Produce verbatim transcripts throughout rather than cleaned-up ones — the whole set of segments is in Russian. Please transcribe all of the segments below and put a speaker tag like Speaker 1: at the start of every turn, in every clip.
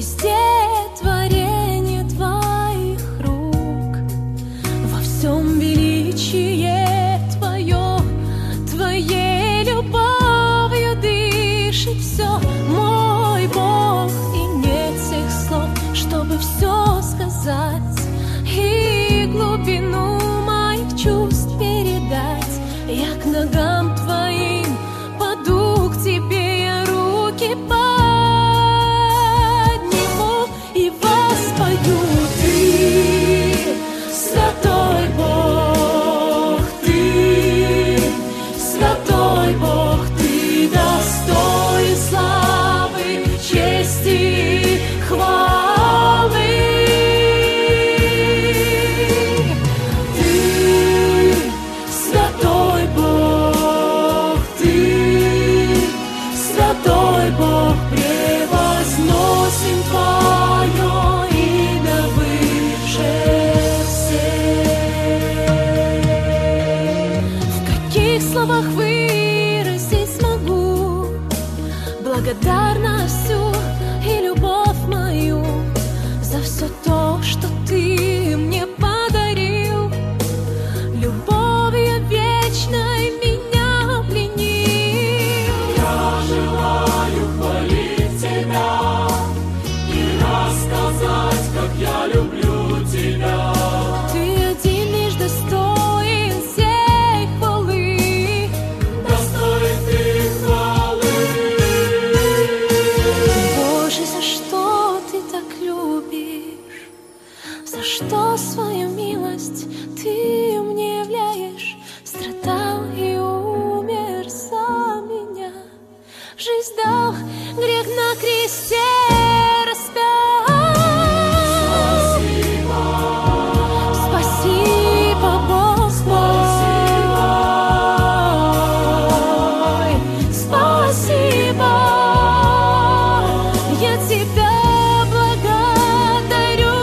Speaker 1: везде творение твоих рук, во всем величие твое, твоей любовью дышит все, мой Бог, и нет всех слов, чтобы все сказать и глубину моих чувств передать. Я к ногам твоим паду, к тебе я руки подниму и воспою. Ты святой Бог, ты святой Бог, ты достоин славы, чести, хвалы. Ты святой Бог, ты святой Бог, превозносим твое имя выше всех. В каких словах выразить смогу благодарностью и любовь мою за все то, что ты мне подарил, любовью вечной меня пленил.
Speaker 2: Я желаю хвалить тебя и рассказать, как я люблю тебя.
Speaker 1: Ты один лишь достоин всей хвалы.
Speaker 2: Достоин ты хвалы.
Speaker 1: Боже, за что ты так любишь? За что свою милость ты мне являешь? Страдал и умер за меня, жизнь дал, грех на кресте распят. Спасибо, Бог мой, спасибо, я тебя благодарю.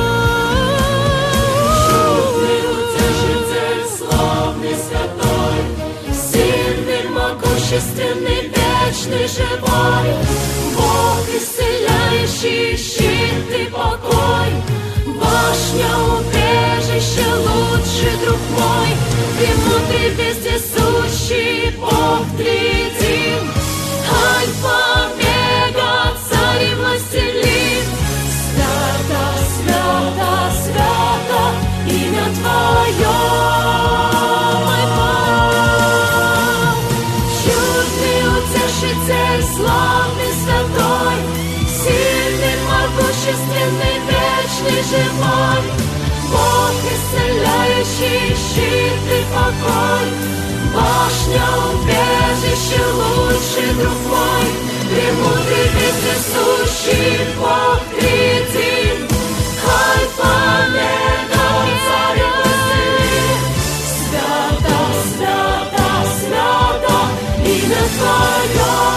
Speaker 2: Чудный утешитель, славный святой, сильный, могущественный, вечный, живой, Бог исцеляющий, щит и покой, башня, убежище, лучший друг мой, премудрый, вездесущий, Бог триедин, Альфа, Омега, царь и властелин. Свято, свято, свято имя твое, мой Бог. Чудный утешитель, славный, святой, сильный, могущественный, вечный, живой, Бог исцеляющий, щит и покой, башня, убежище, лучший друг мой, премудрый, вездесущий, Бог триедин, Альфа, Омега, царь и властелин. Свято, свято, свято имя твое.